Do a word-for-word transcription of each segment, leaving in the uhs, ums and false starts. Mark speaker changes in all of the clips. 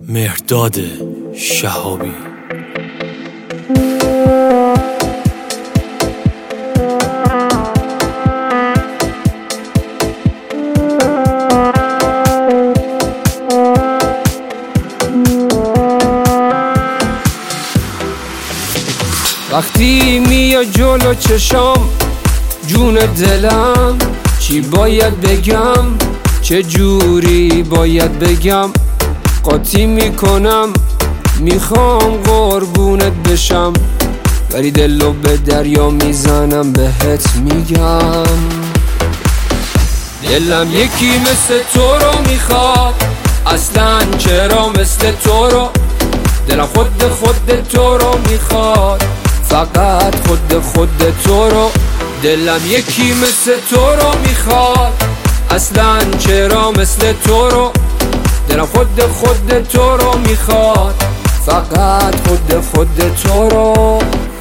Speaker 1: مهرداد شهابی.
Speaker 2: وقتی میاد جلو چشام جون دلم، چی باید بگم چه جوری باید بگم، قاطی میکنم میخوام قربونت بشم، ولی دلو به دریا میزنم بهت میگم. دلم یکی مثل تو رو میخواد، اصلا چرا مثل تو رو، دلم خود خود تو رو میخواد، فقط خود خود تو رو. دلم یکی مثل تو رو میخواد، اصلا چرا مثل تو رو، دلم خود خود تو رو میخواد، فقط خود خود تو رو.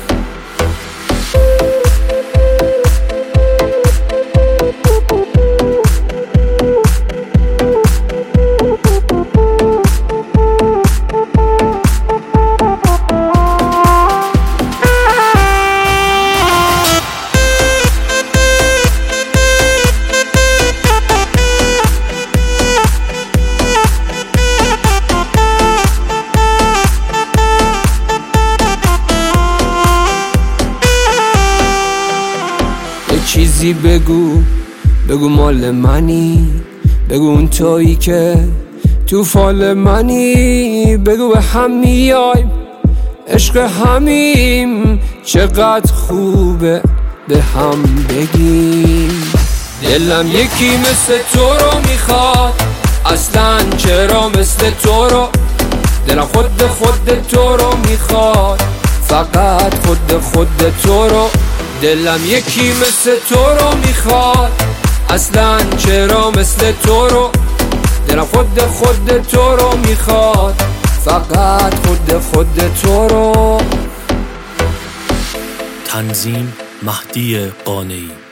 Speaker 2: چیزی بگو بگو مال منی، بگو اون تویی که تو فال منی، بگو به هم میایم عشق همیم، چقدر خوبه به هم بگیم. دلم یکی مثل تو رو میخواد، اصلا چرا مثل تو رو، دلم خود خود تو رو میخواد، فقط خود خود تو رو. دلم یکی مثل تو رو میخواد، اصلا چرا مثل تو رو، دلم خود خود تو رو میخواد، فقط خود خود تو رو.
Speaker 1: تنظیم مهدی قانعی.